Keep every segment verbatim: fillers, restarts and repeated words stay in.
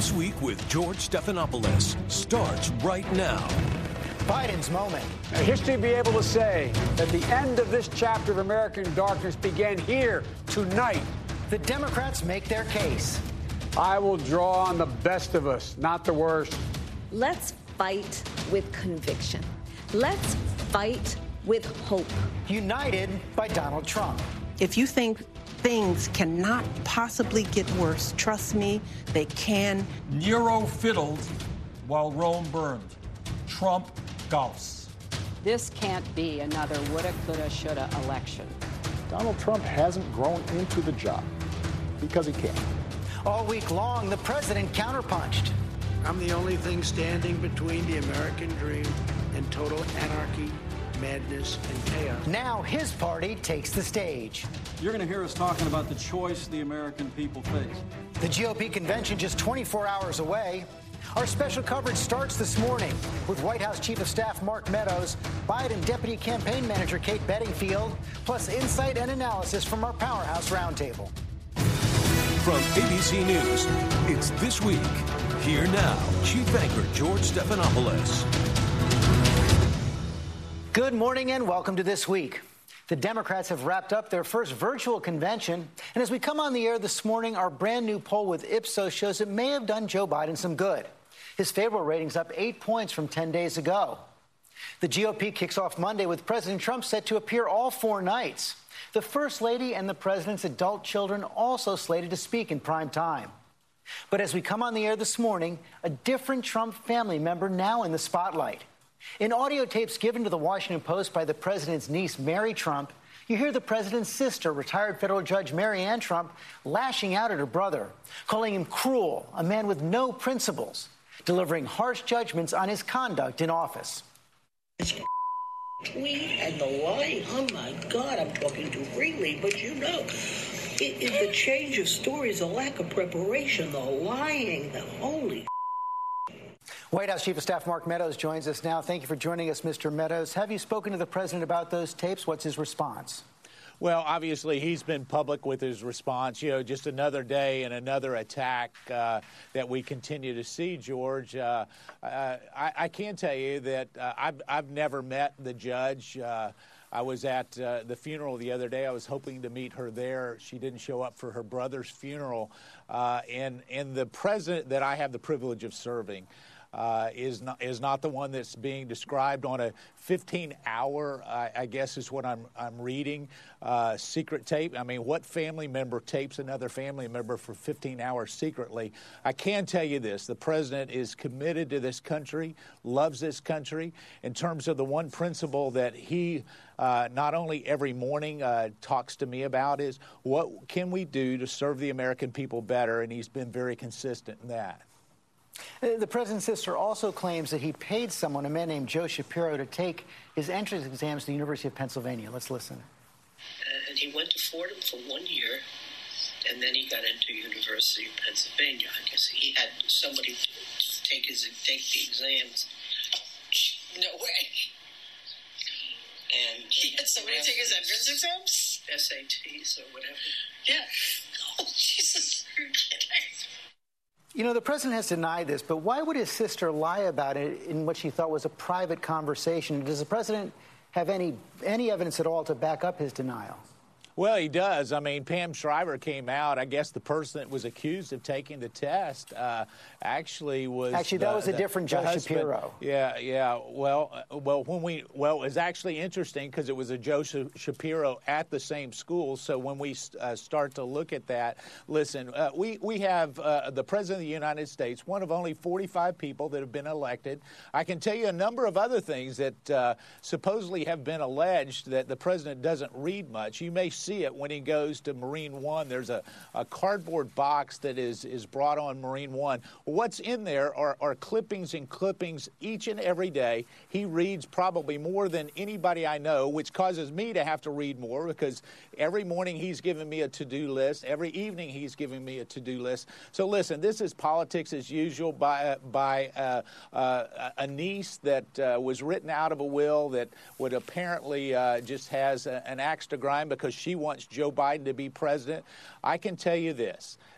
This Week with George Stephanopoulos starts right now. Biden's moment. History be able to say that the end of this chapter of American darkness began here tonight. The Democrats make their case. I will draw on the best of us, not the worst. Let's fight with conviction. Let's fight with hope. United by Donald Trump. If you think things cannot possibly get worse, trust me, they can. Nero fiddled while Rome burned. Trump golfs. This can't be another woulda, coulda, shoulda election. Donald Trump hasn't grown into the job because he can't. All week long, the president counterpunched. I'm the only thing standing between the American dream and total anarchy, madness, and chaos. Now his party takes the stage. You're going to hear us talking about the choice the American people face. The G O P convention just twenty-four hours away. Our special coverage starts this morning with White House Chief of Staff Mark Meadows, Biden Deputy Campaign Manager Kate Bedingfield, plus insight and analysis from our Powerhouse Roundtable. From A B C News, it's This Week. Here now, Chief Anchor George Stephanopoulos. Good morning and welcome to This Week. The Democrats have wrapped up their first virtual convention. And as we come on the air this morning, our brand new poll with Ipsos shows it may have done Joe Biden some good. His favorable rating's up eight points from ten days ago. The G O P kicks off Monday with President Trump set to appear all four nights. The First Lady and the President's adult children also slated to speak in prime time. But as we come on the air this morning, a different Trump family member now in the spotlight. In audio tapes given to the Washington Post by the president's niece, Mary Trump, you hear the president's sister, retired federal judge Mary Ann Trump, lashing out at her brother, calling him cruel, a man with no principles, delivering harsh judgments on his conduct in office. Tweet and the lie. Oh, my God, I'm talking too freely, but you know, it, it, the change of stories, the lack of preparation, the lying, the holy. White House Chief of Staff Mark Meadows joins us now. Thank you for joining us, Mister Meadows. Have you spoken to the president about those tapes? What's his response? Well, obviously, he's been public with his response. You know, just another day and another attack uh, that we continue to see, George. Uh, uh, I, I can tell you that uh, I've, I've never met the judge. Uh, I was at uh, the funeral the other day. I was hoping to meet her there. She didn't show up for her brother's funeral. Uh, and, and the president that I have the privilege of serving Uh, is not is not the one that's being described on a fifteen hour, I, I guess is what I'm I'm reading, uh, secret tape. I mean, what family member tapes another family member for fifteen hours secretly? I can tell you this: the president is committed to this country, loves this country. In terms of the one principle that he uh, not only every morning uh, talks to me about is what can we do to serve the American people better, and he's been very consistent in that. The president's sister also claims that he paid someone, a man named Joe Shapiro, to take his entrance exams to the University of Pennsylvania. Let's listen. Uh, and he went to Fordham for one year, and then he got into University of Pennsylvania. I guess he had somebody take his take the exams. No way. And he had somebody take his entrance exams? S A Ts or whatever. Yeah. Oh, Jesus. You know, the president has denied this, but why would his sister lie about it in what she thought was a private conversation? Does the president have any any evidence at all to back up his denial? Well, he does. I mean, Pam Shriver came out. I guess the person that was accused of taking the test uh, actually was actually that the, was a the, different the Joe husband. Shapiro. Yeah, yeah. Well, uh, well, when we well, it was actually interesting because it was a Joe Shapiro at the same school. So when we uh, start to look at that, listen, uh, we we have uh, the president of the United States, one of only forty-five people that have been elected. I can tell you a number of other things that uh, supposedly have been alleged that the president doesn't read much. You may see it when he goes to Marine One. There's a, a cardboard box that is, is brought on Marine One. What's in there are, are clippings and clippings each and every day. He reads probably more than anybody I know, which causes me to have to read more because every morning he's giving me a to-do list. Every evening he's giving me a to-do list. So listen, this is politics as usual by, by uh, uh, a niece that uh, was written out of a will that would apparently uh, just has a, an axe to grind because she wants Joe Biden to be president. I can tell you this,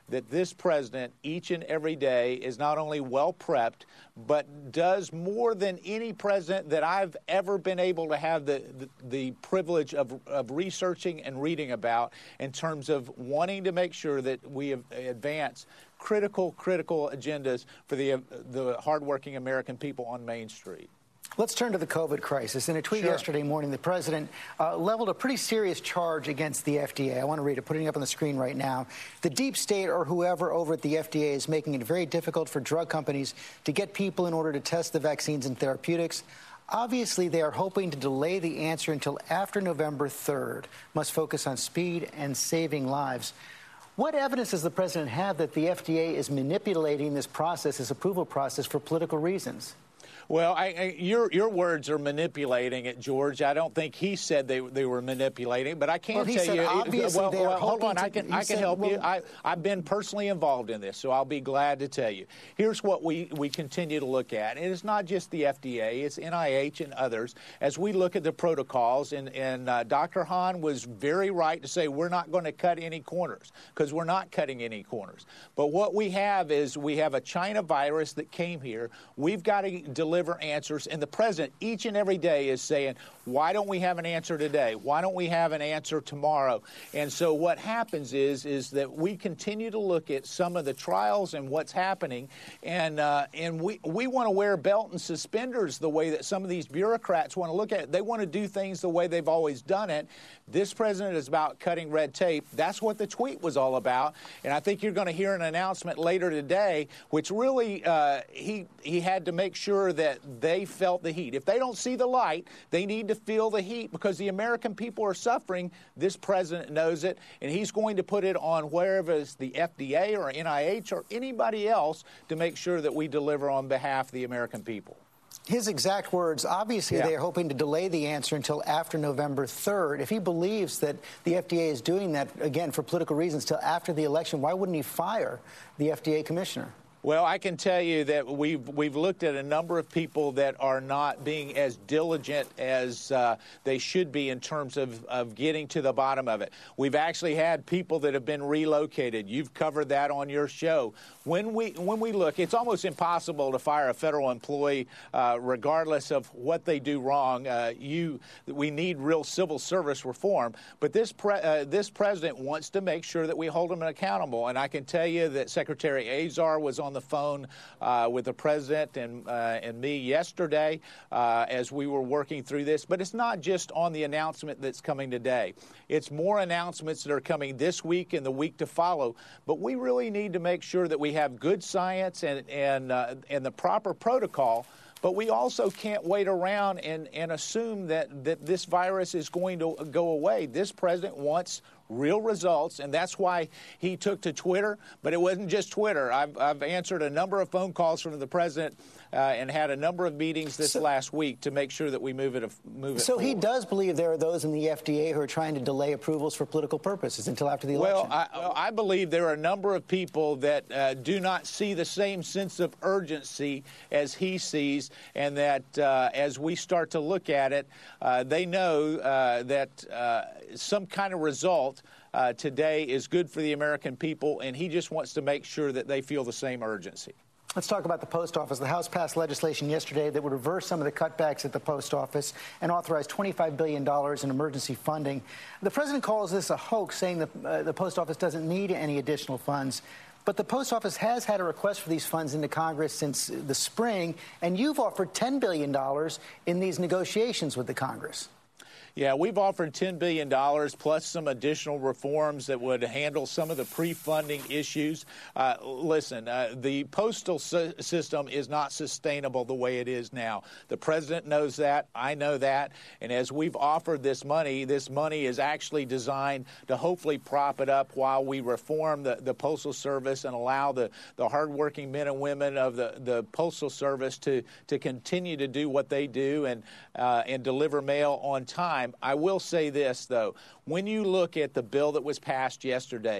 that this president each and every day is not only well prepped, but does more than any president that I've ever been able to have the, the, the privilege of, of researching and reading about in terms of wanting to make sure that we advance critical, critical agendas for the, the hardworking American people on Main Street. Let's turn to the COVID crisis. In a tweet Sure. yesterday morning, the president uh, leveled a pretty serious charge against the F D A. I want to read it, putting it up on the screen right now. The deep state or whoever over at the F D A is making it very difficult for drug companies to get people in order to test the vaccines and therapeutics. Obviously, they are hoping to delay the answer until after November third. Must focus on speed and saving lives. What evidence does the president have that the F D A is manipulating this process, this approval process, for political reasons? Well, I, I, your your words are manipulating it, George. I don't think he said they they were manipulating, but I can well, he tell said you. Obviously well, they well are hold on, to, I can I can said, help well, you. I I've been personally involved in this, so I'll be glad to tell you. Here's what we we continue to look at, and it's not just the F D A; it's N I H and others. As we look at the protocols, and and uh, Doctor Hahn was very right to say we're not going to cut any corners because we're not cutting any corners. But what we have is we have a China virus that came here. We've got to deliver answers. And the president each and every day is saying, why don't we have an answer today? Why don't we have an answer tomorrow? And so what happens is is that we continue to look at some of the trials and what's happening, and uh, and we, we want to wear belt and suspenders the way that some of these bureaucrats want to look at it. They want to do things the way they've always done it. This president is about cutting red tape. That's what the tweet was all about. And I think you're going to hear an announcement later today, which really uh, he he had to make sure that they felt the heat. If they don't see the light, they need to feel the heat because the American people are suffering. This president knows it, and he's going to put it on wherever it's the F D A or N I H or anybody else to make sure that we deliver on behalf of the American people. His exact words, obviously Yeah. they are hoping to delay the answer until after November third. If he believes that the F D A is doing that, again, for political reasons, till after the election, why wouldn't he fire the F D A commissioner? Well, I can tell you that we've we've looked at a number of people that are not being as diligent as uh, they should be in terms of, of getting to the bottom of it. We've actually had people that have been relocated. You've covered that on your show. When we when we look, it's almost impossible to fire a federal employee uh, regardless of what they do wrong. Uh, you we need real civil service reform. But this pre, uh, this president wants to make sure that we hold them accountable. And I can tell you that Secretary Azar was on the phone uh, with the president and uh, and me yesterday uh, as we were working through this. But it's not just on the announcement that's coming today. It's more announcements that are coming this week and the week to follow. But we really need to make sure that we have good science and and uh, and the proper protocol. But we also can't wait around and, and assume that, that this virus is going to go away. This president wants real results, and that's why he took to Twitter. But it wasn't just Twitter. I've, I've answered a number of phone calls from the president uh, and had a number of meetings this so, last week to make sure that we move it move it So forward. He does believe there are those in the F D A who are trying to delay approvals for political purposes until after the election. Well, I, I believe there are a number of people that uh, do not see the same sense of urgency as he sees, and that uh, as we start to look at it, uh, they know uh, that uh, some kind of result uh, today is good for the American people, and he just wants to make sure that they feel the same urgency. Let's talk about the post office. The House passed legislation yesterday that would reverse some of the cutbacks at the post office and authorize twenty-five billion dollars in emergency funding. The president calls this a hoax, saying that uh, the post office doesn't need any additional funds. But the post office has had a request for these funds into Congress since the spring, and you've offered ten billion dollars in these negotiations with the Congress. Yeah, we've offered ten billion dollars plus some additional reforms that would handle some of the pre-funding issues. Uh, listen, uh, the postal sy- system is not sustainable the way it is now. The president knows that. I know that. And as we've offered this money, this money is actually designed to hopefully prop it up while we reform the, the Postal Service and allow the, the hardworking men and women of the, the Postal Service to, to continue to do what they do and, uh, and deliver mail on time. I will say this, though. When you look at the bill that was passed yesterday,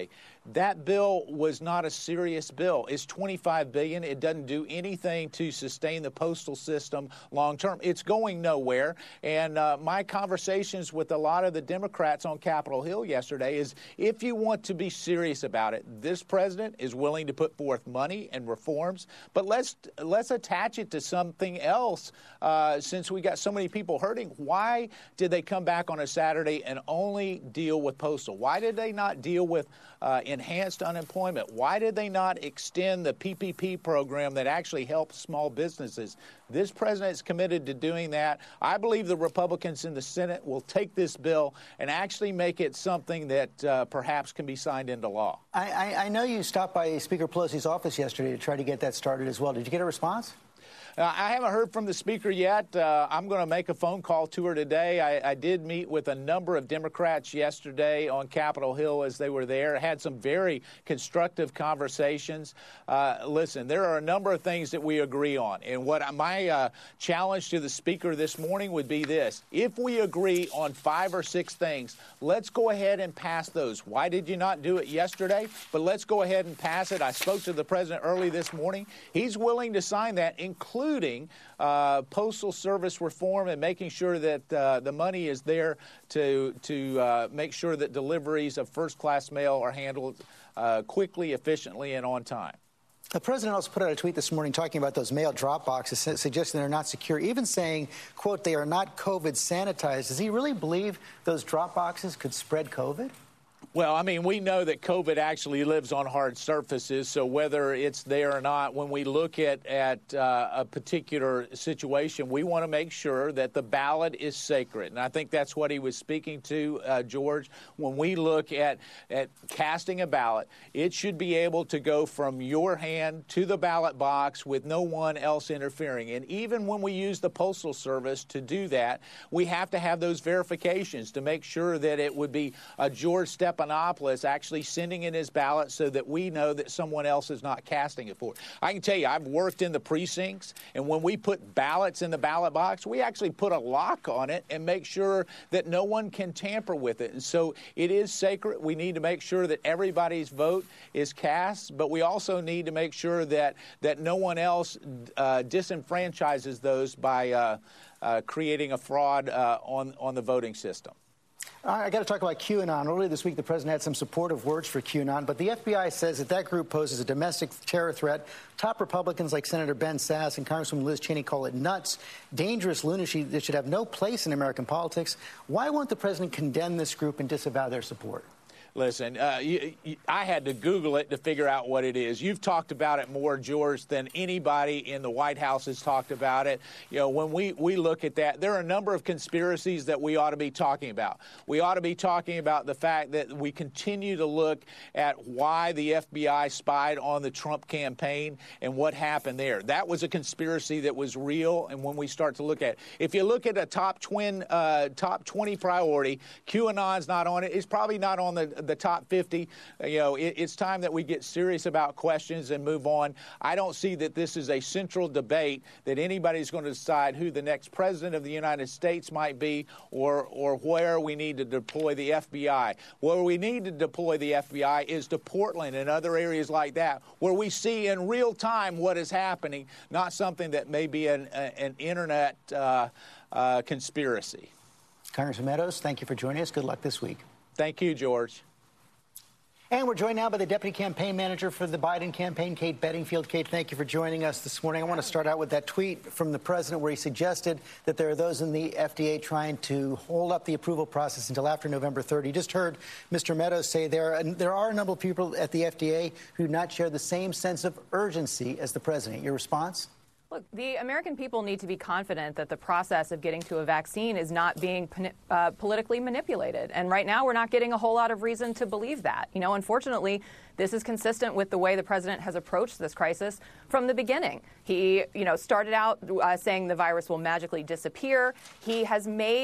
that bill was not a serious bill. It's twenty-five billion dollars. It doesn't do anything to sustain the postal system long term. It's going nowhere. And uh, my conversations with a lot of the Democrats on Capitol Hill yesterday is, if you want to be serious about it, this president is willing to put forth money and reforms, but let's let's attach it to something else. Uh, since we got so many people hurting, why did they come back on a Saturday and only deal with postal? Why did they not deal with uh, enhanced unemployment? Why did they not extend the P P P program that actually helps small businesses? This president is committed to doing that. I believe the Republicans in the Senate will take this bill and actually make it something that uh, perhaps can be signed into law. I, I, I know you stopped by Speaker Pelosi's office yesterday to try to get that started as well. Did you get a response? Uh, I haven't heard from the speaker yet. Uh, I'm going to make a phone call to her today. I, I did meet with a number of Democrats yesterday on Capitol Hill as they were there. Had some very constructive conversations. Uh, listen, there are a number of things that we agree on. And what my uh, challenge to the speaker this morning would be this. If we agree on five or six things, let's go ahead and pass those. Why did you not do it yesterday? But let's go ahead and pass it. I spoke to the president early this morning. He's willing to sign that, including including uh, postal service reform and making sure that uh, the money is there to to uh, make sure that deliveries of first-class mail are handled uh, quickly, efficiently, and on time. The president also put out a tweet this morning talking about those mail drop boxes, suggesting they're not secure, even saying, quote, they are not COVID sanitized. Does he really believe those drop boxes could spread COVID? Well, I mean, we know that COVID actually lives on hard surfaces, so whether it's there or not, when we look at, at uh, a particular situation, we want to make sure that the ballot is sacred. And I think that's what he was speaking to, uh, George. When we look at, at casting a ballot, it should be able to go from your hand to the ballot box with no one else interfering. And even when we use the Postal Service to do that, we have to have those verifications to make sure that it would be a George Stephanopoulos actually sending in his ballot so that we know that someone else is not casting it for it. I can tell you, I've worked in the precincts, and when we put ballots in the ballot box, we actually put a lock on it and make sure that no one can tamper with it. And so it is sacred. We need to make sure that everybody's vote is cast, but we also need to make sure that, that no one else uh, disenfranchises those by uh, uh, creating a fraud uh, on, on the voting system. I got to talk about QAnon. Earlier this week, the president had some supportive words for QAnon, but the F B I says that that group poses a domestic terror threat. Top Republicans like Senator Ben Sasse and Congresswoman Liz Cheney call it nuts, dangerous lunacy that should have no place in American politics. Why won't the president condemn this group and disavow their support? Listen, uh, you, you, I had to Google it to figure out what it is. You've talked about it more, George, than anybody in the White House has talked about it. You know, when we, we look at that, there are a number of conspiracies that we ought to be talking about. We ought to be talking about the fact that we continue to look at why the F B I spied on the Trump campaign and what happened there. That was a conspiracy that was real, and when we start to look at it, if you look at a top, twin, uh, top twenty priority, QAnon's not on it. It's probably not on the the top fifty. You know, it, it's time that we get serious about questions and move on. I don't see that this is a central debate that anybody's going to decide who the next president of the United States might be or or where we need to deploy the F B I. Where we need to deploy the F B I is to Portland and other areas like that, where we see in real time what is happening, not something that may be an, an internet uh, uh, conspiracy. Congressman Meadows, thank you for joining us. Good luck this week. Thank you, George. And we're joined now by the Deputy Campaign Manager for the Biden campaign, Kate Bedingfield. Kate, thank you for joining us this morning. I want to start out with that tweet from the president where he suggested that there are those in the F D A trying to hold up the approval process until after November third. You just heard Mister Meadows say there are, there are a number of people at the F D A who do not share the same sense of urgency as the president. Your response? Look, the American people need to be confident that the process of getting to a vaccine is not being uh, politically manipulated. And right now, we're not getting a whole lot of reason to believe that. You know, unfortunately, this is consistent with the way the president has approached this crisis from the beginning. He, you know, started out uh, saying the virus will magically disappear. He has made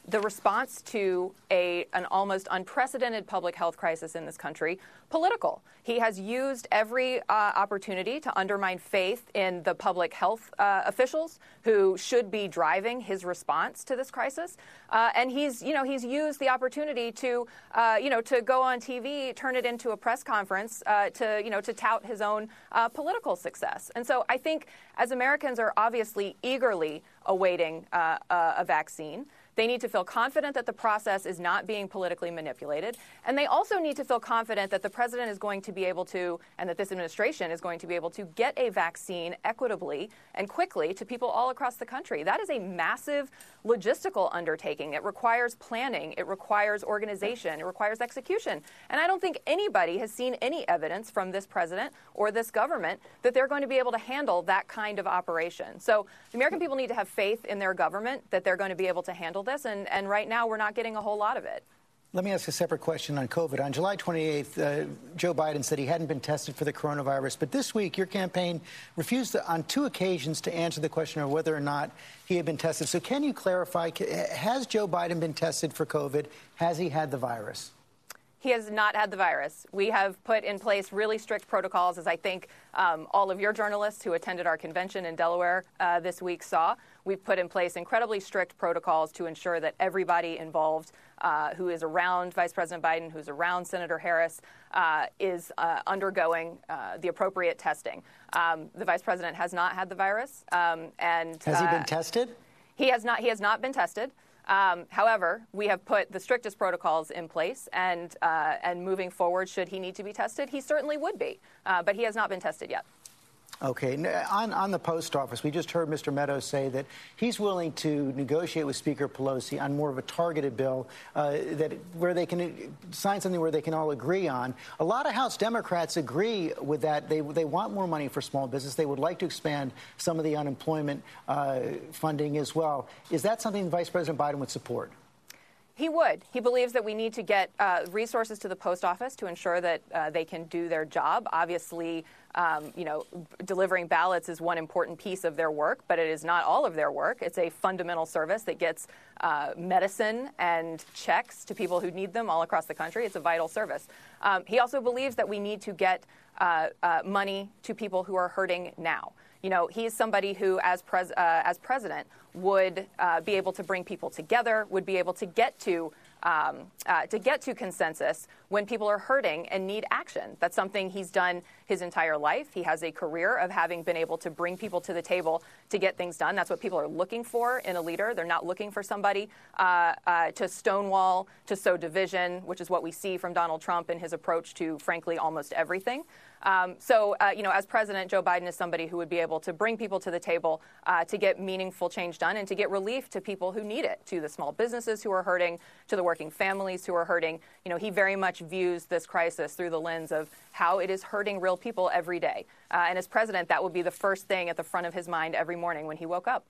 the response to a an almost unprecedented public health crisis in this country political. He has used every uh, opportunity to undermine faith in the public health uh, officials who should be driving his response to this crisis. Uh, and he's, you know, he's used the opportunity to, uh, you know, to go on T V, turn it into a press conference uh, to, you know, to tout his own uh, political success. And so I think as Americans are obviously eagerly awaiting uh, uh, a vaccine, they need to feel confident that the process is not being politically manipulated. And they also need to feel confident that the president is going to be able to, and that this administration is going to be able to get a vaccine equitably and quickly to people all across the country. That is a massive logistical undertaking. It requires planning. It requires organization. It requires execution. And I don't think anybody has seen any evidence from this president or this government that they're going to be able to handle that kind of operation. So the American people need to have faith in their government that they're going to be able to handle this, and, and right now we're not getting a whole lot of it. Let me ask a separate question on COVID. On July twenty-eighth, uh, Joe Biden said he hadn't been tested for the coronavirus, but this week your campaign refused to, on two occasions to answer the question of whether or not he had been tested. So can you clarify, has Joe Biden been tested for COVID? Has he had the virus? He has not had the virus. We have put in place really strict protocols, as I think um, all of your journalists who attended our convention in Delaware uh, this week saw. We've put in place incredibly strict protocols to ensure that everybody involved uh, who is around Vice President Biden, who's around Senator Harris, uh, is uh, undergoing uh, the appropriate testing. Um, the Vice President has not had the virus. Um, and Has he uh, been tested? He has not. He has not been tested. Um, however, we have put the strictest protocols in place, and uh, and moving forward, should he need to be tested, he certainly would be. Uh, but he has not been tested yet. Okay. On, on the post office, we just heard Mister Meadows say that he's willing to negotiate with Speaker Pelosi on more of a targeted bill uh, that where they can sign something where they can all agree on. A lot of House Democrats agree with that. They, they want more money for small business. They would like to expand some of the unemployment uh, funding as well. Is that something Vice President Biden would support? He would. He believes that we need to get uh, resources to the post office to ensure that uh, they can do their job. Obviously, um, you know, delivering ballots is one important piece of their work, but it is not all of their work. It's a fundamental service that gets uh, medicine and checks to people who need them all across the country. It's a vital service. Um, he also believes that we need to get uh, uh, money to people who are hurting now. You know, he's somebody who, as pres- uh, as president, would uh, be able to bring people together, would be able to get to um, uh, to get to consensus when people are hurting and need action. That's something he's done his entire life. He has a career of having been able to bring people to the table to get things done. That's what people are looking for in a leader. They're not looking for somebody uh, uh, to stonewall, to sow division, which is what we see from Donald Trump in his approach to, frankly, almost everything. Um, so, uh, you know, as president, Joe Biden is somebody who would be able to bring people to the table uh, to get meaningful change done and to get relief to people who need it, to the small businesses who are hurting, to the working families who are hurting. You know, he very much views this crisis through the lens of how it is hurting real people every day. Uh, and as president, that would be the first thing at the front of his mind every morning when he woke up.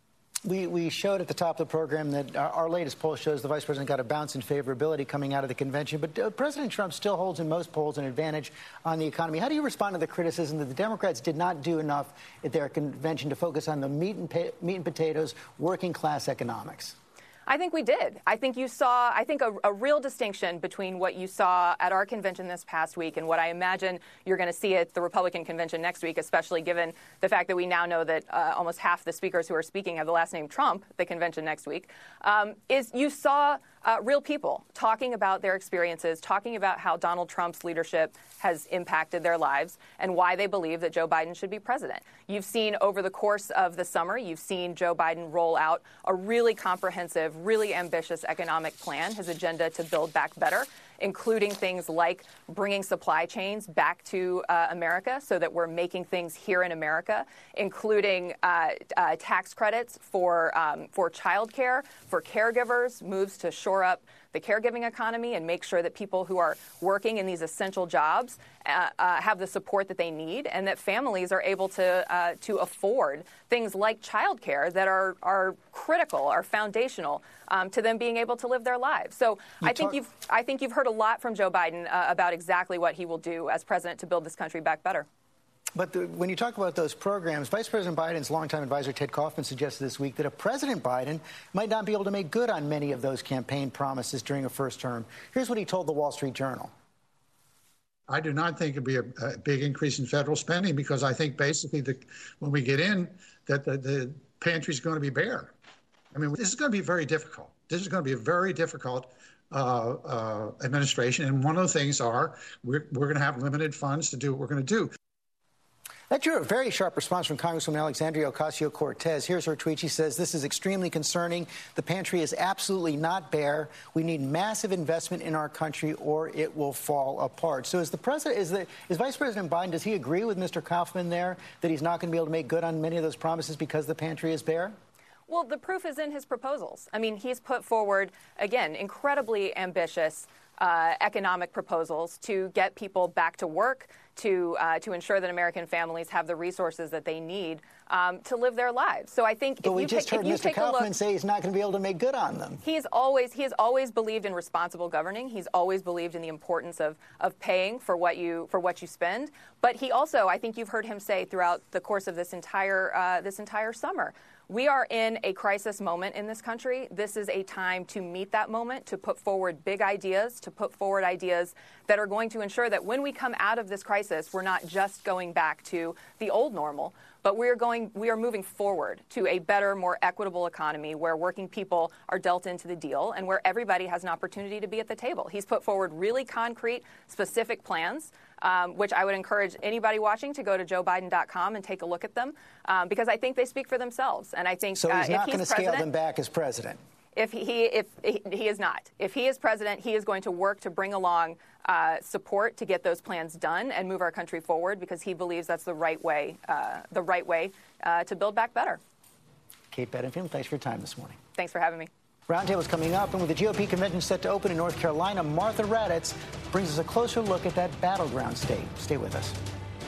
We, we showed at the top of the program that our, our latest poll shows the vice president got a bounce in favorability coming out of the convention. But uh, President Trump still holds in most polls an advantage on the economy. How do you respond to the criticism that the Democrats did not do enough at their convention to focus on the meat and, pa- meat and potatoes, working class economics? I think we did. I think you saw, I think, a, a real distinction between what you saw at our convention this past week and what I imagine you're going to see at the Republican convention next week, especially given the fact that we now know that uh, almost half the speakers who are speaking have the last name Trump at the convention next week, um, is you saw uh, real people talking about their experiences, talking about how Donald Trump's leadership has impacted their lives and why they believe that Joe Biden should be president. You've seen over the course of the summer, you've seen Joe Biden roll out a really comprehensive, really ambitious economic plan, his agenda to build back better, including things like bringing supply chains back to uh, America so that we're making things here in America, including uh, uh, tax credits for um, for childcare, for caregivers, moves to shore up the caregiving economy and make sure that people who are working in these essential jobs uh, uh, have the support that they need, and that families are able to uh, to afford things like childcare that are are critical, are foundational um, to them being able to live their lives. So you I think talk- you've I think you've heard a lot from Joe Biden uh, about exactly what he will do as president to build this country back better. But the, when you talk about those programs, Vice President Biden's longtime advisor Ted Kaufman suggested this week that a President Biden might not be able to make good on many of those campaign promises during a first term. Here's what he told the Wall Street Journal. I do not think it'd be a, a big increase in federal spending because I think basically the, when we get in, that the, the pantry is going to be bare. I mean, this is going to be very difficult. This is going to be a very difficult uh, uh, administration. And one of the things are we're, we're going to have limited funds to do what we're going to do. That drew a very sharp response from Congresswoman Alexandria Ocasio-Cortez. Here's her tweet. She says, this is extremely concerning. The pantry is absolutely not bare. We need massive investment in our country or it will fall apart. So is the president, is, the, is Vice President Biden, does he agree with Mister Kaufman there that he's not going to be able to make good on many of those promises because the pantry is bare? Well, the proof is in his proposals. I mean, he's put forward, again, incredibly ambitious uh, economic proposals to get people back to work, to uh, to ensure that American families have the resources that they need um, to live their lives. So I think but if we you just take, heard if you Mister take Kaufman a look, say he's not going to be able to make good on them. He's always he has always believed in responsible governing. He's always believed in the importance of of paying for what you for what you spend. But he also, I think you've heard him say throughout the course of this entire uh, this entire summer, we are in a crisis moment in this country. This is a time to meet that moment, to put forward big ideas, to put forward ideas that are going to ensure that when we come out of this crisis, we're not just going back to the old normal, but we are going, we are moving forward to a better, more equitable economy where working people are dealt into the deal and where everybody has an opportunity to be at the table. He's put forward really concrete, specific plans, um, which I would encourage anybody watching to go to joe biden dot com and take a look at them, um, because I think they speak for themselves. And I think so. He's uh, not if going he's to scale president, them back as president. If he, if he, he is not, if he is president, he is going to work to bring along uh, support to get those plans done and move our country forward because he believes that's the right way, uh, the right way uh, to build back better. Kate Bedingfield, thanks for your time this morning. Thanks for having me. Roundtable's coming up, and with the G O P convention set to open in North Carolina, Martha Raddatz brings us a closer look at that battleground state. Stay with us.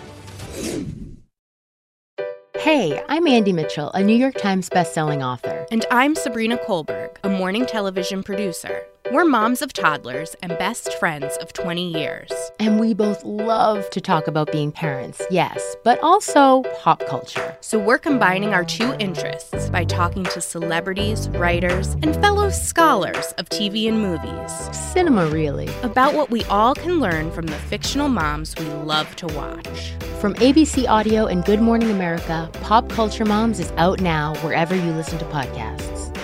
Hey, I'm Andy Mitchell, a New York Times bestselling author. And I'm Sabrina Kohlberg, a morning television producer. We're moms of toddlers and best friends of twenty years. And we both love to talk about being parents, yes, but also pop culture. So we're combining our two interests by talking to celebrities, writers, and fellow scholars of T V and movies. Cinema, really. About what we all can learn from the fictional moms we love to watch. From A B C Audio and Good Morning America, Pop Culture Moms is out now wherever you listen to podcasts.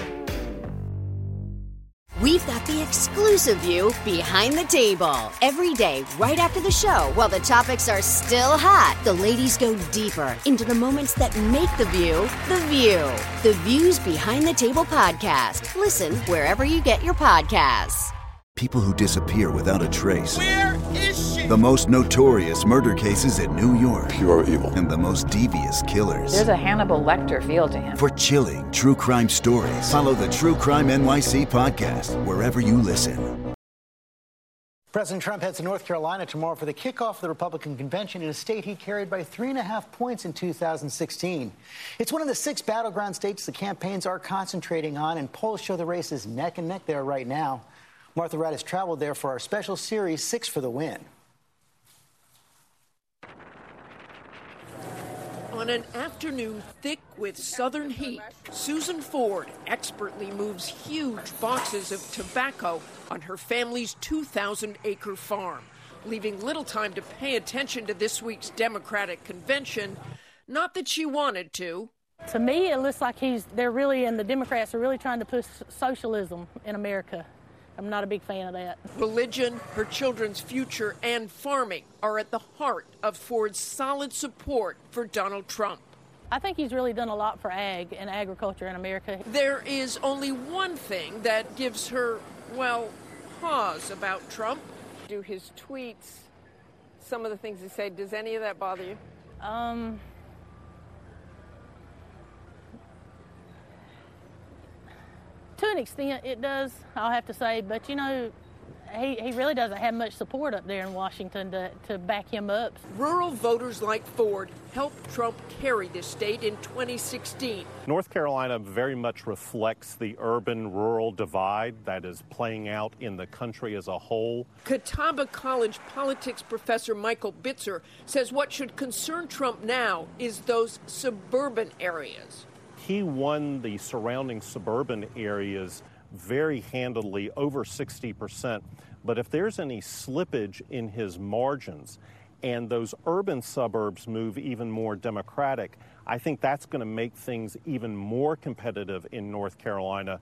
We've got the exclusive view behind the table. Every day, right after the show, while the topics are still hot, the ladies go deeper into the moments that make the view the view. The Views Behind the Table podcast. Listen wherever you get your podcasts. People who disappear without a trace. Where is she? The most notorious murder cases in New York. Pure evil. And the most devious killers. There's a Hannibal Lecter feel to him. For chilling true crime stories, follow the True Crime N Y C podcast wherever you listen. President Trump heads to North Carolina tomorrow for the kickoff of the Republican convention in a state he carried by three and a half points in two thousand sixteen. It's one of the six battleground states the campaigns are concentrating on, and polls show the race is neck and neck there right now. Martha Raddatz traveled there for our special series, Six for the Win. On an afternoon thick with southern heat, Susan Ford expertly moves huge boxes of tobacco on her family's two thousand acre farm, leaving little time to pay attention to this week's Democratic convention. Not that she wanted to. To me, it looks like he's they're really, and the Democrats are really trying to push socialism in America. I'm not a big fan of that. Religion, her children's future, and farming are at the heart of Ford's solid support for Donald Trump. I think he's really done a lot for ag and agriculture in America. There is only one thing that gives her, well, pause about Trump. Do his tweets, some of the things he said, does any of that bother you? Um... To an extent, it does, I'll have to say. But, you know, he, he really doesn't have much support up there in Washington to, to back him up. Rural voters like Ford helped Trump carry this state in twenty sixteen. North Carolina very much reflects the urban-rural divide that is playing out in the country as a whole. Catawba College politics professor Michael Bitzer says what should concern Trump now is those suburban areas. He won the surrounding suburban areas very handily, over sixty percent. But if there's any slippage in his margins and those urban suburbs move even more Democratic, I think that's going to make things even more competitive in North Carolina.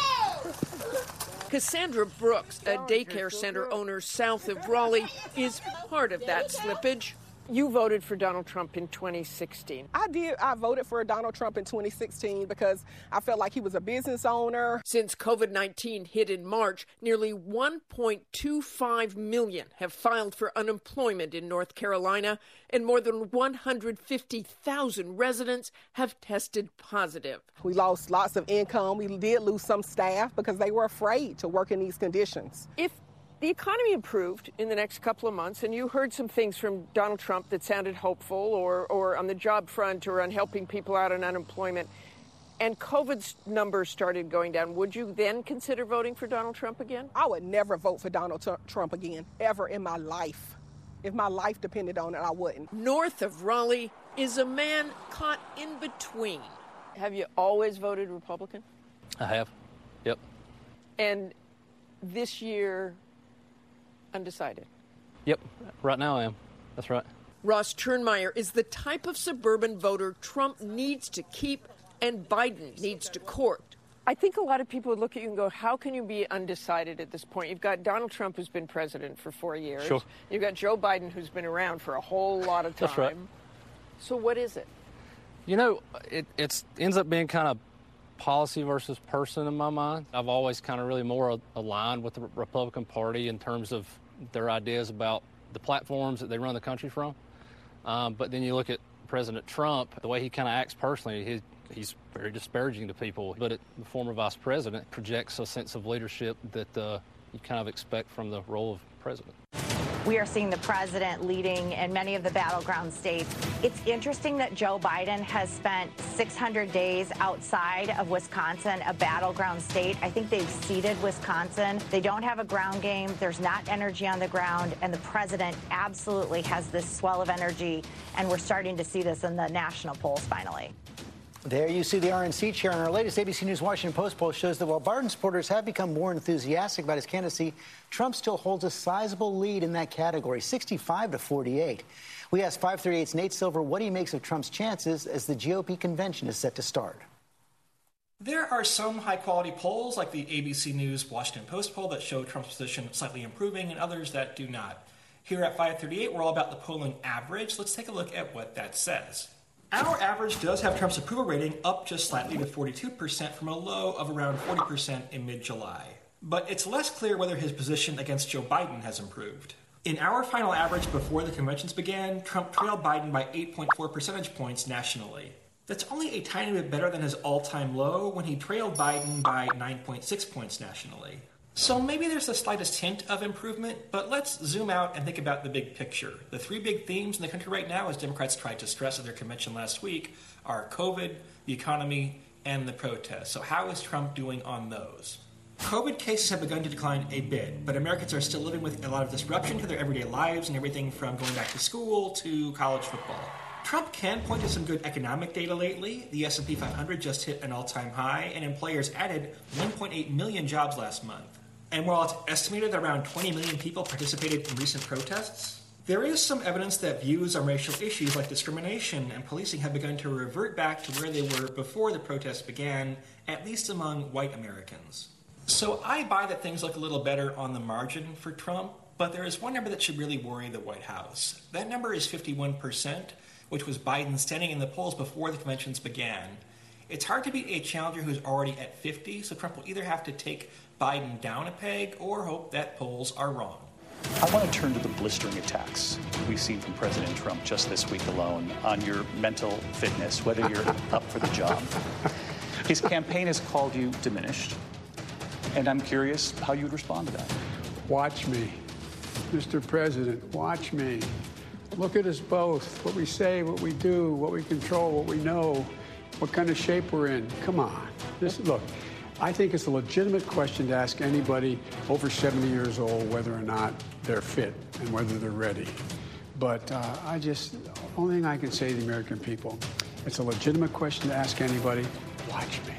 Cassandra Brooks, a daycare center owner south of Raleigh, is part of that slippage. You voted for Donald Trump in twenty sixteen. I did. I voted for Donald Trump in twenty sixteen because I felt like he was a business owner. Since COVID nineteen hit in March, nearly one point two five million have filed for unemployment in North Carolina, and more than one hundred fifty thousand residents have tested positive. We lost lots of income. We did lose some staff because they were afraid to work in these conditions. If the economy improved in the next couple of months, and you heard some things from Donald Trump that sounded hopeful, or, or on the job front, or on helping people out on unemployment, and COVID's numbers started going down, would you then consider voting for Donald Trump again? I would never vote for Donald t- Trump again, ever in my life. If my life depended on it, I wouldn't. North of Raleigh is a man caught in between. Have you always voted Republican? I have, yep. And this year, undecided? Yep, right now I am. That's right. Ross Turnmeyer is the type of suburban voter Trump needs to keep and Biden needs to court. I think a lot of people would look at you and go, how can you be undecided at this point? You've got Donald Trump, who's been president for four years. Sure. You've got Joe Biden, who's been around for a whole lot of time. That's right. So what is it? You know, it it's, ends up being kind of policy versus person in my mind. I've always kind of really more aligned with the Republican Party in terms of their ideas about the platforms that they run the country from. Um, but then you look at President Trump, the way he kind of acts personally, he, he's very disparaging to people. But it, the former vice president projects a sense of leadership that uh, you kind of expect from the role of president. We are seeing the president leading in many of the battleground states. It's interesting that Joe Biden has spent six hundred days outside of Wisconsin, a battleground state. I think they've ceded Wisconsin. They don't have a ground game. There's not energy on the ground. And the president absolutely has this swell of energy. And we're starting to see this in the national polls finally. There you see the R N C chair. And our latest A B C News Washington Post poll shows that while Biden supporters have become more enthusiastic about his candidacy, Trump still holds a sizable lead in that category, sixty-five to forty-eight. We asked five thirty-eight's Nate Silver what he makes of Trump's chances as the G O P convention is set to start. There are some high-quality polls, like the A B C News Washington Post poll, that show Trump's position slightly improving, and others that do not. Here at five thirty-eight, we're all about the polling average. Let's take a look at what that says. Our average does have Trump's approval rating up just slightly to forty-two percent from a low of around forty percent in mid-July. But it's less clear whether his position against Joe Biden has improved. In our final average before the conventions began, Trump trailed Biden by eight point four percentage points nationally. That's only a tiny bit better than his all-time low when he trailed Biden by nine point six points nationally. So maybe there's the slightest hint of improvement, but let's zoom out and think about the big picture. The three big themes in the country right now, as Democrats tried to stress at their convention last week, are COVID, the economy, and the protests. So how is Trump doing on those? COVID cases have begun to decline a bit, but Americans are still living with a lot of disruption to their everyday lives and everything from going back to school to college football. Trump can point to some good economic data lately. The S and P five hundred just hit an all-time high, and employers added one point eight million jobs last month. And while it's estimated that around twenty million people participated in recent protests, there is some evidence that views on racial issues like discrimination and policing have begun to revert back to where they were before the protests began, at least among white Americans. So I buy that things look a little better on the margin for Trump, but there is one number that should really worry the White House. That number is fifty-one percent, which was Biden standing in the polls before the conventions began. It's hard to beat a challenger who's already at fifty, so Trump will either have to take Biden down a peg or hope that polls are wrong. I want to turn to the blistering attacks we've seen from President Trump just this week alone on your mental fitness, whether you're up for the job. His campaign has called you diminished, and I'm curious how you'd respond to that. Watch me. Mister President, watch me. Look at us both, what we say, what we do, what we control, what we know, what kind of shape we're in. Come on. This, look, I think it's a legitimate question to ask anybody over seventy years old whether or not they're fit and whether they're ready. But uh, I just, the only thing I can say to the American people, it's a legitimate question to ask anybody. Watch me.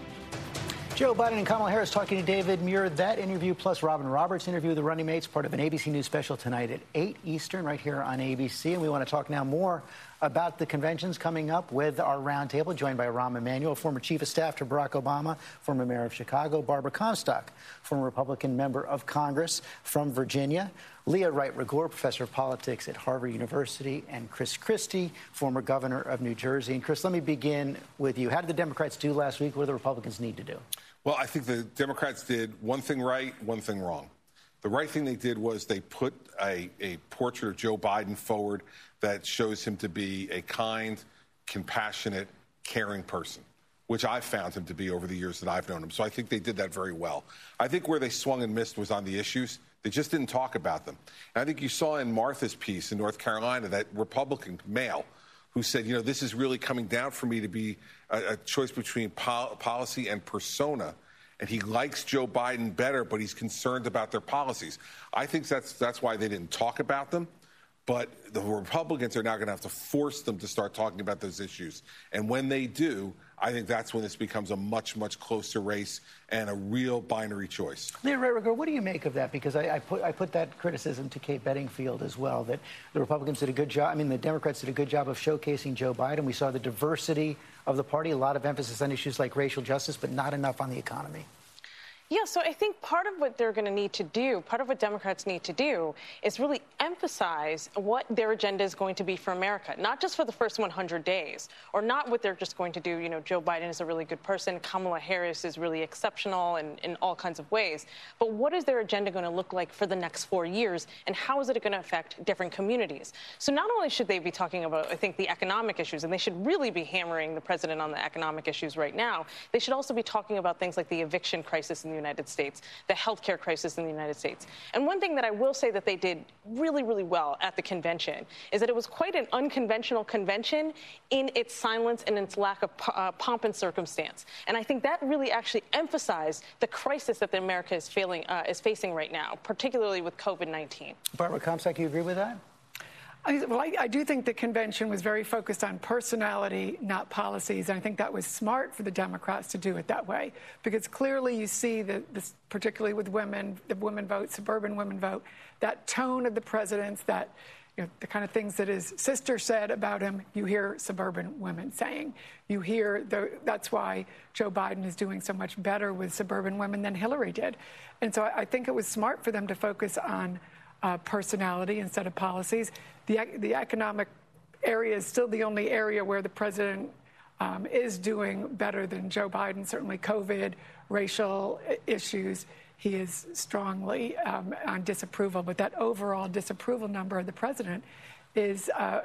Joe Biden and Kamala Harris talking to David Muir. That interview plus Robin Roberts' interview with the running mates, part of an A B C News special tonight at eight Eastern right here on A B C. And we want to talk now more about the conventions coming up with our roundtable, joined by Rahm Emanuel, former chief of staff to Barack Obama, former mayor of Chicago, Barbara Comstock, former Republican member of Congress from Virginia, Leah Wright-Rigueur, professor of politics at Harvard University, and Chris Christie, former governor of New Jersey. And Chris, let me begin with you. How did the Democrats do last week? What do the Republicans need to do? Well, I think the Democrats did one thing right, one thing wrong. The right thing they did was they put a, a portrait of Joe Biden forward that shows him to be a kind, compassionate, caring person, which I've found him to be over the years that I've known him. So I think they did that very well. I think where they swung and missed was on the issues. They just didn't talk about them. And I think you saw in Martha's piece in North Carolina that Republican male who said, you know, this is really coming down for me to be a, a choice between pol- policy and persona. And he likes Joe Biden better, but he's concerned about their policies. I think that's that's why they didn't talk about them. But the Republicans are now going to have to force them to start talking about those issues. And when they do, I think that's when this becomes a much, much closer race and a real binary choice. Leah Wright-Rigueur, what do you make of that? Because I, I, put, I put that criticism to Kate Bedingfield as well, that the Republicans did a good job. I mean, the Democrats did a good job of showcasing Joe Biden. We saw the diversity of the party, a lot of emphasis on issues like racial justice, but not enough on the economy. Yeah, so I think part of what they're going to need to do, part of what Democrats need to do, is really emphasize what their agenda is going to be for America, not just for the first one hundred days, or not what they're just going to do. You know, Joe Biden is a really good person, Kamala Harris is really exceptional in, in all kinds of ways. But what is their agenda going to look like for the next four years, and how is it going to affect different communities? So not only should they be talking about, I think, the economic issues, and they should really be hammering the president on the economic issues right now, they should also be talking about things like the eviction crisis in the United States, the healthcare crisis in the United States. And one thing that I will say that they did really, really well at the convention is that it was quite an unconventional convention in its silence and its lack of uh, pomp and circumstance. And I think that really actually emphasized the crisis that America is, failing, uh, is facing right now, particularly with COVID nineteen. Barbara Comstock, you agree with that? I, well, I, I do think the convention was very focused on personality, not policies. And I think that was smart for the Democrats to do it that way, because clearly you see that, this, particularly with women, the women vote, suburban women vote, that tone of the president's, that you know, the kind of things that his sister said about him, you hear suburban women saying. You hear the, that's why Joe Biden is doing so much better with suburban women than Hillary did. And so I, I think it was smart for them to focus on uh, personality instead of policies. The, the economic area is still the only area where the president um, is doing better than Joe Biden. Certainly COVID, racial issues, he is strongly um, on disapproval. But that overall disapproval number of the president is uh,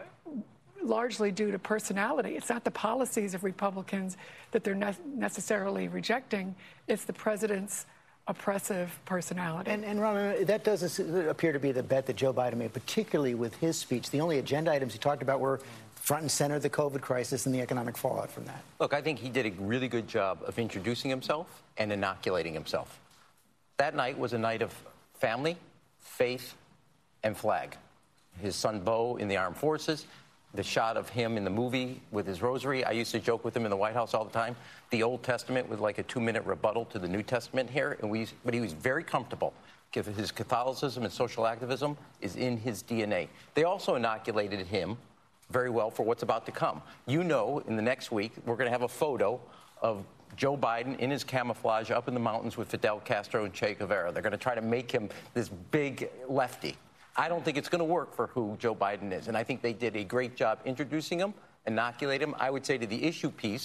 largely due to personality. It's not the policies of Republicans that they're ne- necessarily rejecting. It's the president's oppressive personality. And, and Ron, that does appear to be the bet that Joe Biden made, particularly with his speech. The only agenda items he talked about were front and center the COVID crisis and the economic fallout from that. Look, I think he did a really good job of introducing himself and inoculating himself. That night was a night of family, faith, and flag. His son, Beau, in the armed forces, the shot of him in the movie with his rosary. I used to joke with him in the White House all the time. The Old Testament was like a two-minute rebuttal to the New Testament here, and we, but he was very comfortable because his Catholicism and social activism is in his D N A. They also inoculated him very well for what's about to come. You know, in the next week, we're going to have a photo of Joe Biden in his camouflage up in the mountains with Fidel Castro and Che Guevara. They're going to try to make him this big lefty. I don't think it's going to work for who Joe Biden is. And I think they did a great job introducing him, inoculate him. I would say to the issue piece,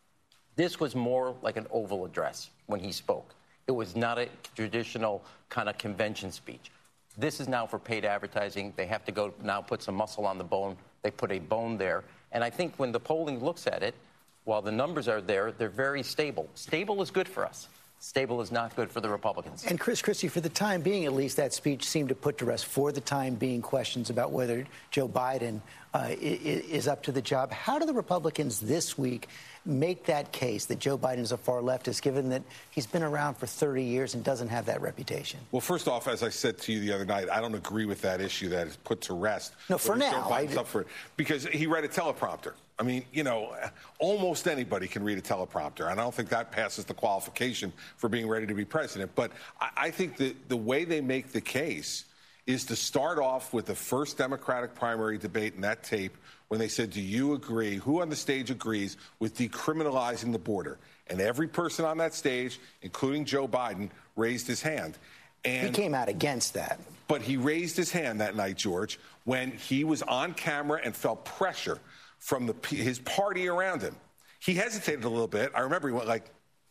this was more like an Oval address when he spoke. It was not a traditional kind of convention speech. This is now for paid advertising. They have to go now put some muscle on the bone. They put a bone there. And I think when the polling looks at it, while the numbers are there, they're very stable. Stable is good for us. Stable is not good for the Republicans. And Chris Christie, for the time being, at least, that speech seemed to put to rest, for the time being, questions about whether Joe Biden uh, is up to the job. How do the Republicans this week make that case that Joe Biden is a far leftist, given that he's been around for thirty years and doesn't have that reputation? Well, first off, as I said to you the other night, I don't agree with that issue that is put to rest. No, for now. Joe Biden's up for it, because he read a teleprompter. I mean, you know, almost anybody can read a teleprompter, and I don't think that passes the qualification for being ready to be president. But I, I think that the way they make the case is to start off with the first Democratic primary debate in that tape when they said, do you agree, who on the stage agrees with decriminalizing the border? And every person on that stage, including Joe Biden, raised his hand. And he came out against that. But he raised his hand that night, George, when he was on camera and felt pressure from the, his party around him. He hesitated a little bit. I remember he went like,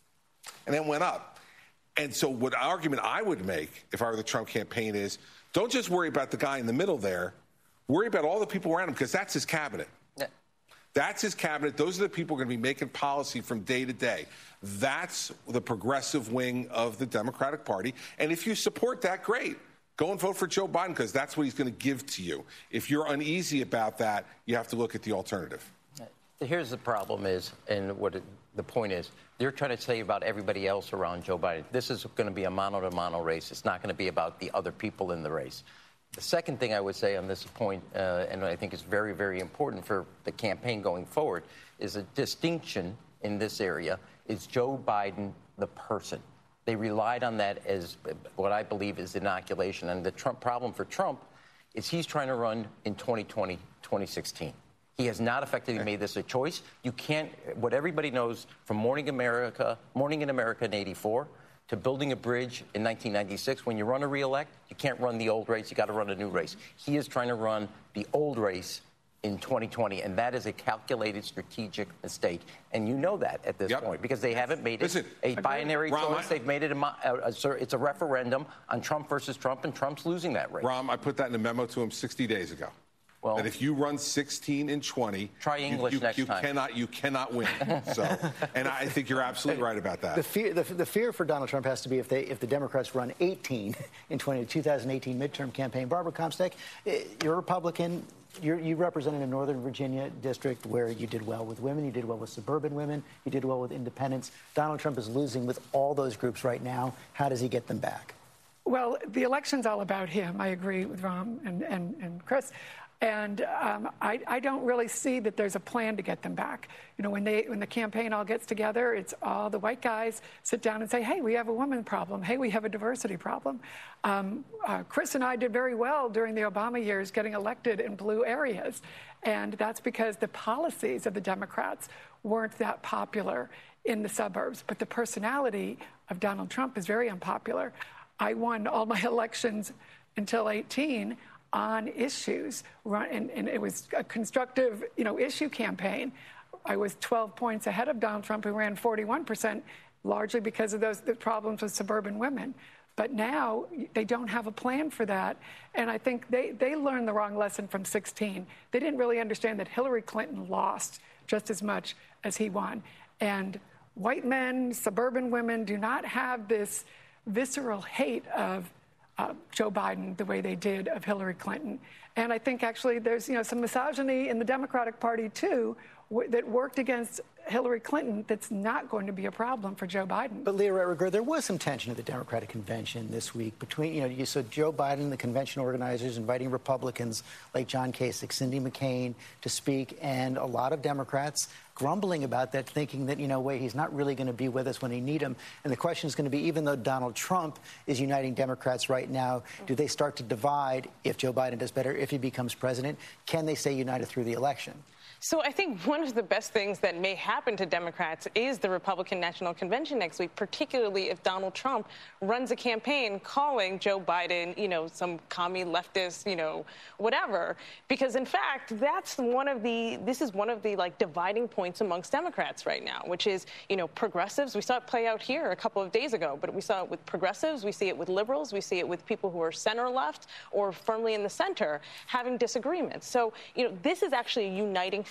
and then went up. And so what argument I would make if I were the Trump campaign is, don't just worry about the guy in the middle there. Worry about all the people around him, because that's his cabinet. Yeah. That's his cabinet. Those are the people who are going to be making policy from day to day. That's the progressive wing of the Democratic Party. And if you support that, great. Go and vote for Joe Biden, because that's what he's going to give to you. If you're uneasy about that, you have to look at the alternative. Here's the problem is, and what it, the point is, they're trying to say about everybody else around Joe Biden. This is going to be a mano-to-mano race. It's not going to be about the other people in the race. The second thing I would say on this point, uh, and I think is very, very important for the campaign going forward, is a distinction in this area is Joe Biden, the person. They relied on that as what I believe is inoculation. And the Trump problem for Trump is he's trying to run in twenty twenty, twenty sixteen. He has not effectively made this a choice. You can't, what everybody knows from Morning America, Morning in America in eighty-four to Building a Bridge in nineteen ninety-six, when you run a re-elect, you can't run the old race. You got to run a new race. He is trying to run the old race in twenty twenty, and that is a calculated strategic mistake. And you know that at this yep. point, because they haven't made it Listen, a binary Rom, choice. I, They've made it a, a, a, it's a referendum on Trump versus Trump, and Trump's losing that race. Rom, I put that in a memo to him sixty days ago. Well, that if you run sixteen and twenty, try English you, you, next you time. Cannot, you cannot win. So, and I think you're absolutely right about that. The fear, the, the fear for Donald Trump has to be if they, if the Democrats run eighteen in twenty, the two thousand eighteen midterm campaign. Barbara Comstock, you're a Republican. You're, you represented a Northern Virginia district where you did well with women, you did well with suburban women, you did well with independents. Donald Trump is losing with all those groups right now. How does he get them back? Well, the election's all about him. I agree with Rom and, and, and Chris. And um, I, I don't really see that there's a plan to get them back. You know, when they when the campaign all gets together, it's all the white guys sit down and say, hey, we have a woman problem. Hey, we have a diversity problem. Um, uh, Chris and I did very well during the Obama years getting elected in blue areas. And that's because the policies of the Democrats weren't that popular in the suburbs. But the personality of Donald Trump is very unpopular. I won all my elections until eighteen on issues, and, and it was a constructive, you know, issue campaign. I was twelve points ahead of Donald Trump, who ran forty-one percent, largely because of those the problems with suburban women. But now they don't have a plan for that, and I think they, they learned the wrong lesson from sixteen. They didn't really understand that Hillary Clinton lost just as much as he won. And white men, suburban women do not have this visceral hate of Uh, Joe Biden the way they did of Hillary Clinton. And I think actually there's, you know, some misogyny in the Democratic Party, too, w- that worked against Hillary Clinton that's not going to be a problem for Joe Biden. But Leah Rettiger, there was some tension at the Democratic convention this week between, you know, you saw Joe Biden, the convention organizers, inviting Republicans like John Kasich, Cindy McCain to speak, and a lot of Democrats grumbling about that, thinking that, you know, wait, he's not really going to be with us when we need him. And the question is going to be, even though Donald Trump is uniting Democrats right now, do they start to divide if Joe Biden does better, if he becomes president? Can they stay united through the election? So I think one of the best things that may happen to Democrats is the Republican National Convention next week, particularly if Donald Trump runs a campaign calling Joe Biden, you know, some commie leftist, you know, whatever. Because, in fact, that's one of the, this is one of the, like, dividing points amongst Democrats right now, which is, you know, progressives. We saw it play out here a couple of days ago, but we saw it with progressives. We see it with liberals. We see it with people who are center-left or firmly in the center having disagreements. So, you know, this is actually a uniting force.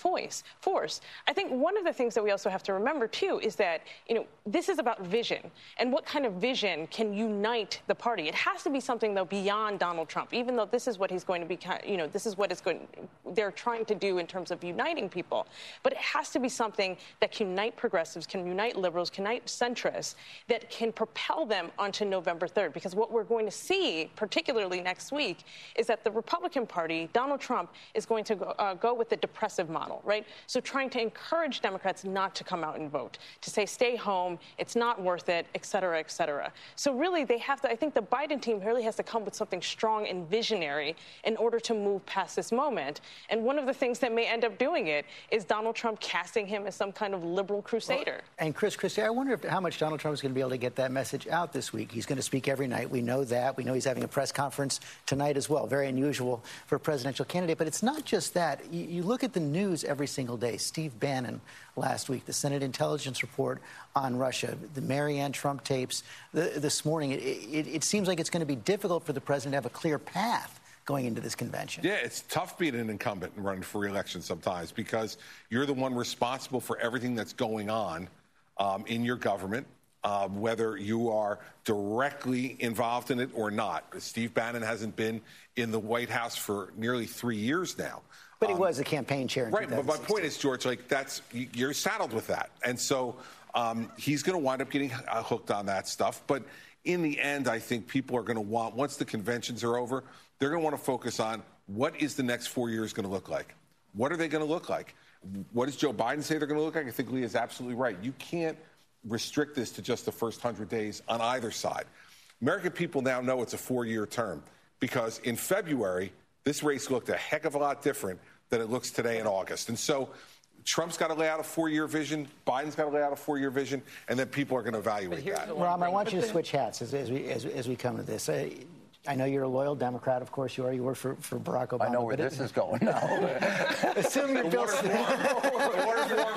force. Force. I think one of the things that we also have to remember, too, is that, you know, this is about vision. And what kind of vision can unite the party? It has to be something, though, beyond Donald Trump, even though this is what he's going to be, you know, this is what is going, they're trying to do in terms of uniting people. But it has to be something that can unite progressives, can unite liberals, can unite centrists, that can propel them onto November third. Because what we're going to see, particularly next week, is that the Republican Party, Donald Trump, is going to go, uh, go with the depressive model, right? So trying to encourage Democrats not to come out and vote, to say stay home, it's not worth it, et cetera, et cetera. So really, they have to, I think the Biden team really has to come with something strong and visionary in order to move past this moment. And one of the things that may end up doing it is Donald Trump casting him as some kind of liberal crusader. Well, and Chris Christie, I wonder if, how much Donald Trump is going to be able to get that message out this week. He's going to speak every night. We know that. We know he's having a press conference tonight as well. Very unusual for a presidential candidate. But it's not just that. You, you look at the news every single day. Steve Bannon last week, the Senate intelligence report on Russia, the Marianne Trump tapes the, this morning. It, it, it seems like it's going to be difficult for the president to have a clear path going into this convention. Yeah, it's tough being an incumbent and running for re-election sometimes because you're the one responsible for everything that's going on um, in your government, um, whether you are directly involved in it or not. Steve Bannon hasn't been in the White House for nearly three years now. But he um, was a campaign chair in right, but my point is, George, like that's you're saddled with that. And so um, he's going to wind up getting uh, hooked on that stuff. But in the end, I think people are going to want, once the conventions are over, they're going to want to focus on what is the next four years going to look like? What are they going to look like? What does Joe Biden say they're going to look like? I think Lee is absolutely right. You can't restrict this to just the first one hundred days on either side. American people now know it's a four-year term because in February, this race looked a heck of a lot different than it looks today in August. And so Trump's got to lay out a four-year vision, Biden's got to lay out a four-year vision, and then people are going to evaluate that. Ram, I want you to switch hats as, as, we, as, as we come to this. Uh, I know you're a loyal Democrat, of course you are. You work for, for Barack Obama. I know where this it, is going now. Assume you're Bill Come on in.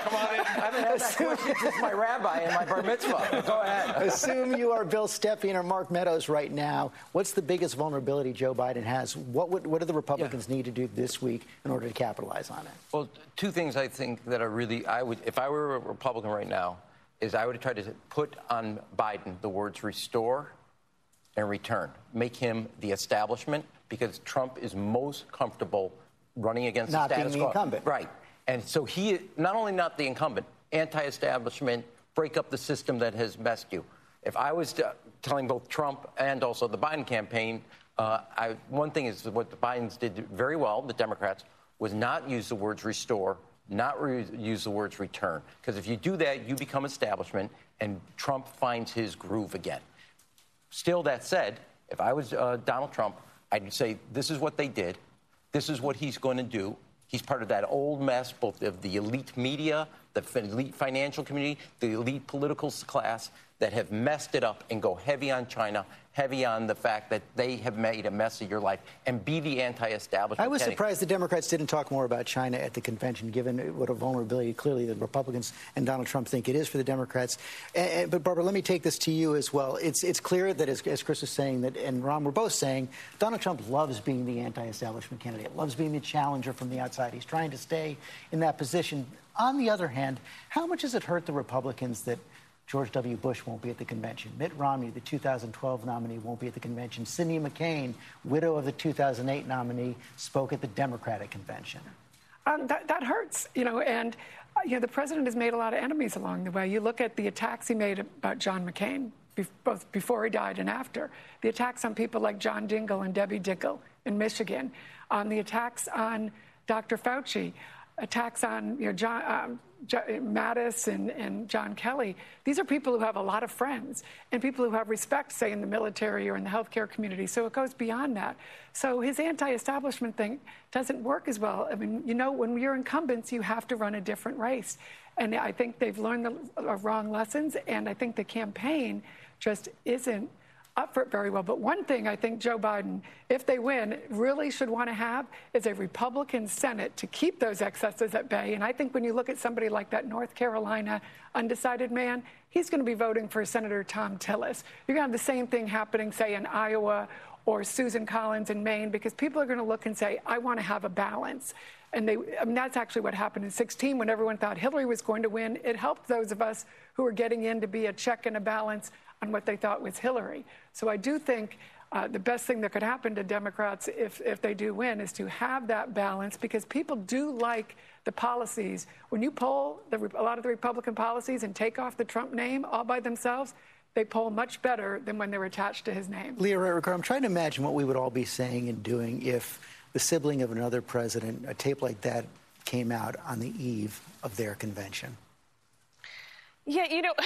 I haven't had that question since my rabbi and my bar mitzvah. Go ahead. Assume you are Bill Stepien or Mark Meadows right now. What's the biggest vulnerability Joe Biden has? What would, what do the Republicans yeah. need to do this week in order to capitalize on it? Well, two things I think that are really, I would, if I were a Republican right now, is I would try to put on Biden the words restore and return. Make him the establishment because Trump is most comfortable running against not the status being the quo. Incumbent. Right. And so he, not only not the incumbent, anti-establishment, break up the system that has messed you. If I was to, telling both Trump and also the Biden campaign, uh, I, one thing is what the Bidens did very well, the Democrats, was not use the words restore, not re- use the words return. Because if you do that, you become establishment, and Trump finds his groove again. Still, that said, if I was uh, Donald Trump, I'd say this is what they did. This is what he's going to do. He's part of that old mess, both of the elite media, the elite financial community, the elite political class that have messed it up and go heavy on China, heavy on the fact that they have made a mess of your life, and be the anti-establishment. I was surprised the Democrats didn't talk more about China at the convention, given what a vulnerability clearly the Republicans and Donald Trump think it is for the Democrats. And, and, but, Barbara, let me take this to you as well. It's it's clear that, as, as Chris is saying, that and Ron were both saying, Donald Trump loves being the anti-establishment candidate, loves being the challenger from the outside. He's trying to stay in that position. On the other hand, how much does it hurt the Republicans that George W. Bush won't be at the convention? Mitt Romney, the two thousand twelve nominee, won't be at the convention. Cindy McCain, widow of the two thousand eight nominee, spoke at the Democratic convention. Um, that, that hurts, you know, and, uh, you know, the president has made a lot of enemies along the way. You look at the attacks he made about John McCain, be- both before he died and after. The attacks on people like John Dingell and Debbie Dingell in Michigan. Um, the attacks on Doctor Fauci. Attacks on, you know, John um, J- Mattis and, and John Kelly. These are people who have a lot of friends and people who have respect, say, in the military or in the healthcare community. So it goes beyond that. So his anti-establishment thing doesn't work as well. I mean, you know, when you're incumbents, you have to run a different race. And I think they've learned the uh, wrong lessons. And I think the campaign just isn't up for it very well. But one thing I think Joe Biden, if they win, really should want to have is a Republican Senate to keep those excesses at bay. And I think when you look at somebody like that North Carolina undecided man, he's going to be voting for Senator Thom Tillis. You're going to have the same thing happening, say, in Iowa or Susan Collins in Maine, because people are going to look and say, I want to have a balance. And they, I mean, that's actually what happened in sixteen when everyone thought Hillary was going to win. It helped those of us who were getting in to be a check and a balance on what they thought was Hillary. So I do think uh, the best thing that could happen to Democrats if, if they do win is to have that balance, because people do like the policies. When you poll the, a lot of the Republican policies and take off the Trump name all by themselves, they poll much better than when they're attached to his name. Leah Ricard, I'm trying to imagine what we would all be saying and doing if the sibling of another president, a tape like that, came out on the eve of their convention. Yeah, you know,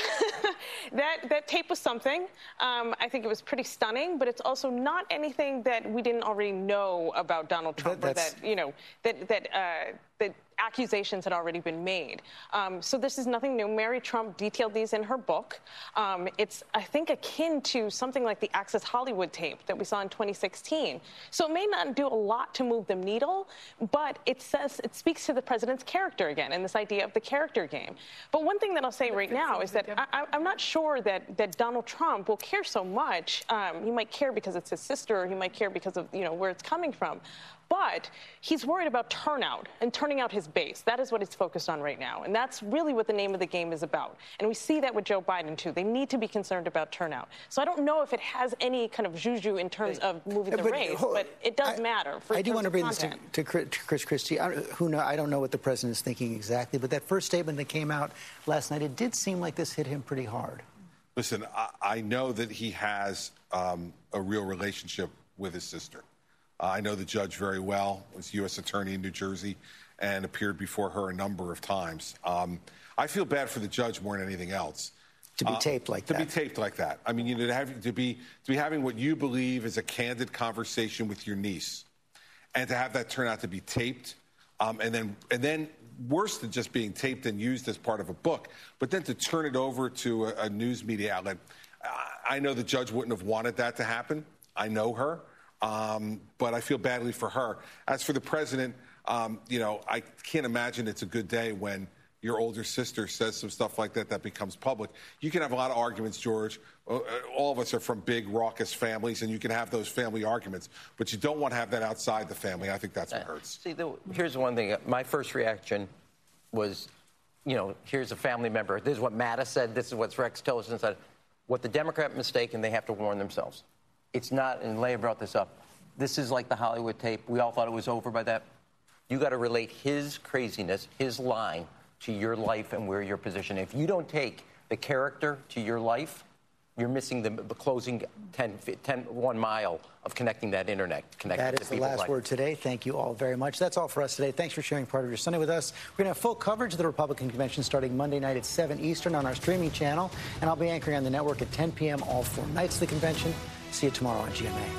that that tape was something. Um, I think it was pretty stunning, but it's also not anything that we didn't already know about Donald Trump, or that, you know, that that uh, that accusations had already been made. Um, so this is nothing new. Mary Trump detailed these in her book. Um, it's, I think, akin to something like the Access Hollywood tape that we saw in twenty sixteen. So it may not do a lot to move the needle, but it says it speaks to the president's character again, and this idea of the character game. But one thing that I'll say right now is that I, I'm not sure that, that Donald Trump will care so much. Um, he might care because it's his sister, or he might care because of, you know, where it's coming from. But he's worried about turnout and turning out his base. That is what he's focused on right now. And that's really what the name of the game is about. And we see that with Joe Biden, too. They need to be concerned about turnout. So I don't know if it has any kind of juju in terms of moving the but, race, hold, but it does I, matter. For I do want to bring content. this to, to Chris Christie. I, who know, I don't know what the president is thinking exactly, but that first statement that came out last night, it did seem like this hit him pretty hard. Listen, I, I know that he has um, a real relationship with his sister. Uh, I know the judge very well, was U S attorney in New Jersey, and appeared before her a number of times. Um, I feel bad for the judge more than anything else. To be uh, taped like to that. To be taped like that. I mean, you know, to, have, to, be, to be having what you believe is a candid conversation with your niece, and to have that turn out to be taped, um, and then and then worse than just being taped and used as part of a book, but then to turn it over to a, a news media outlet. I, I know the judge wouldn't have wanted that to happen. I know her. Um, but I feel badly for her. As for the president, um, you know, I can't imagine it's a good day when your older sister says some stuff like that that becomes public. You can have a lot of arguments, George. All of us are from big, raucous families, and you can have those family arguments. But you don't want to have that outside the family. I think that's what hurts. See, the, here's one thing. My first reaction was, you know, here's a family member. This is what Mattis said. This is what Rex Tillerson said. What the Democrat mistake, and they have to warn themselves. It's not, and Leah brought this up, this is like the Hollywood tape. We all thought it was over by that. You got to relate his craziness, his lying, to your life and where your position. If you don't take the character to your life, you're missing the, the closing ten, ten, one mile of connecting that internet. Connecting that is the last life. word today. Thank you all very much. That's all for us today. Thanks for sharing part of your Sunday with us. We're going to have full coverage of the Republican convention starting Monday night at seven Eastern on our streaming channel. And I'll be anchoring on the network at ten p.m. all four nights of the convention. See you tomorrow on G M A.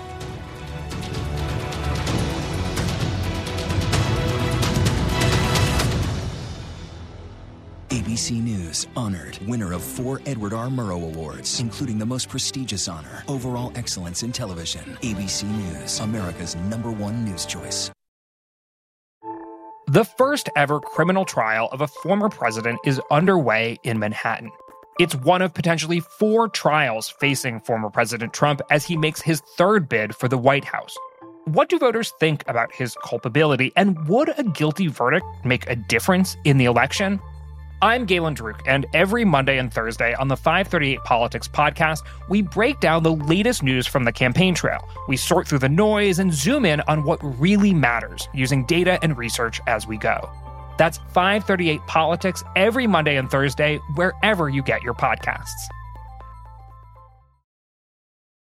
A B C News honored winner of four Edward R. Murrow Awards, including the most prestigious honor, Overall Excellence in Television. A B C News, America's number one news choice. The first ever criminal trial of a former president is underway in Manhattan. It's one of potentially four trials facing former President Trump as he makes his third bid for the White House. What do voters think about his culpability, and would a guilty verdict make a difference in the election? I'm Galen Druk, and every Monday and Thursday on the five thirty-eight Politics podcast, we break down the latest news from the campaign trail. We sort through the noise and zoom in on what really matters, using data and research as we go. That's five thirty-eight Politics every Monday and Thursday, wherever you get your podcasts.